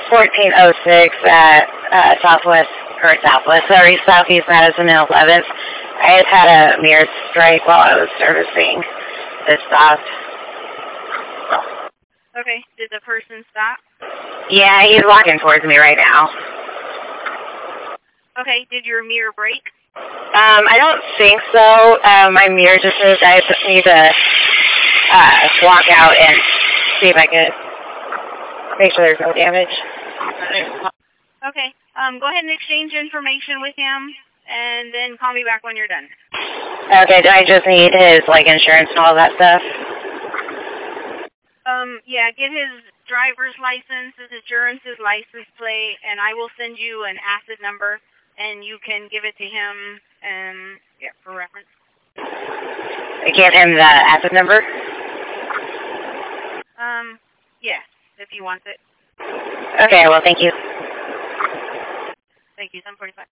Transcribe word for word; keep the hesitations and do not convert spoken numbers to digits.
fourteen oh six at uh, Southwest, or Southwest, sorry, Southeast Madison and eleventh. I had had a mirror strike while I was servicing. It stopped. Okay, did the person stop? Yeah, he's walking towards me right now. Okay, did your mirror break? Um, I don't think so. Uh, my mirror just moved. I just need to uh, walk out and see if I could make sure there's no damage. Okay, um, go ahead and exchange information with him, and then call me back when you're done. Okay, do I just need his, like, insurance and all that stuff? Um, yeah, get his driver's license, his insurance, his license plate, and I will send you an asset number, and you can give it to him, and, yeah, for reference. Give him the asset number? Um, yes, if he wants it. Okay, well, thank you. Thank you, seven forty-five.